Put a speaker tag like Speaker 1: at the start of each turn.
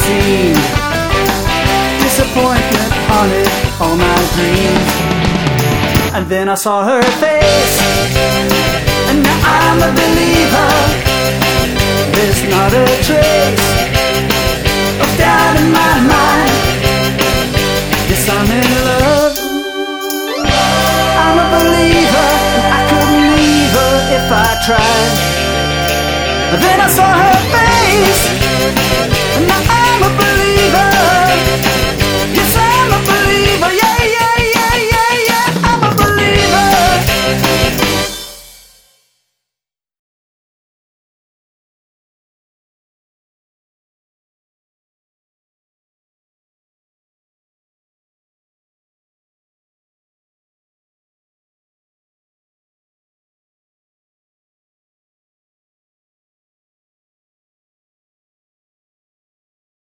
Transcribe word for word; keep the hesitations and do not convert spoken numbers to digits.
Speaker 1: seen. Disappointment haunted all my dreams. And then I saw her face, and now I'm a believer. There's not a trace of doubt in my mind. Yes, I'm in love. I'm a believer. I couldn't leave her if I tried. But then I saw her face, and now I'm a believer.